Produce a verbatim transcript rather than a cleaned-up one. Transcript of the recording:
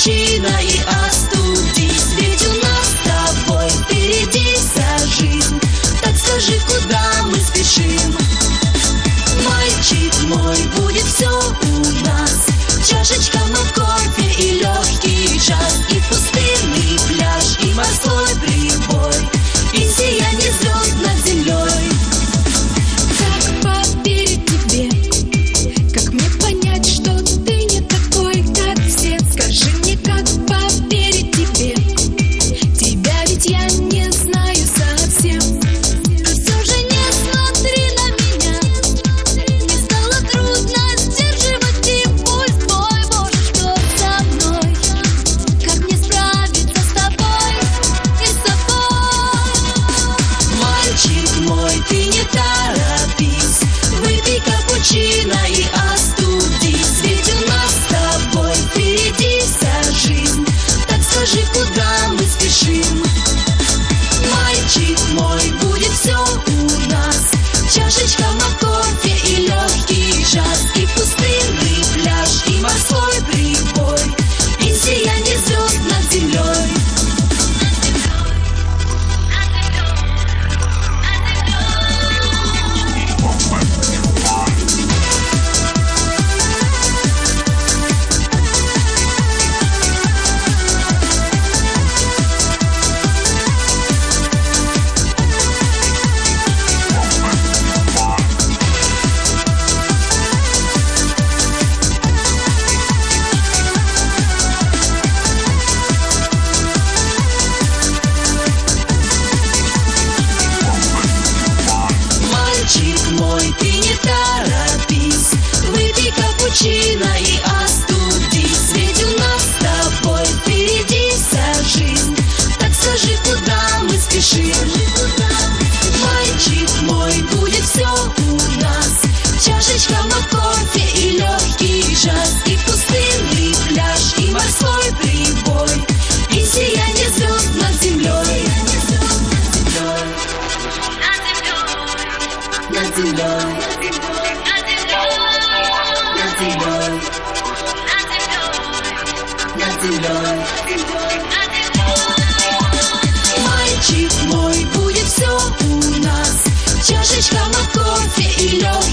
капучино и остудись. Ведь у нас с тобой впереди вся жизнь. Так скажи, куда мы спешим? Мальчик мой, будет все у нас. Чашечка кофе и легкий джаз, и пустынный пляж, и морской прибой, и сияние звезд над землей. Как поверить тебе? Как мне понять, что ты не такой, как все? Скажи мне, как поверить тебе? Тебя ведь я не знаю совсем. Но все же не смотри на меня. Мне стало трудно сдерживать импульс твой. Боже, что со мной? Как мне справиться с тобой и с собой? Мальчик мой, ты не торопись, выпей капучино и остудись. Ведь у нас с тобой впереди вся жизнь. Так скажи, куда мы спешим? Мальчик мой, будет все у нас. Чашечка кофе и легкий джаз, и пустынный пляж, и морской прибой, и сияние звезд над землей. Мальчик мой, ты не торопись, выпей капучино и остудись. Ведь у нас с тобой впереди вся жизнь. Так скажи, куда мы спешим? Мальчик мой, будет все у нас. Чашечка кофе и легкий джаз, и пустынный пляж, и морской прибой, и сияние звезд над землей. Над землей, над землей, над землей. Мальчик мой, будет все у нас. Чашечка кофе и лед.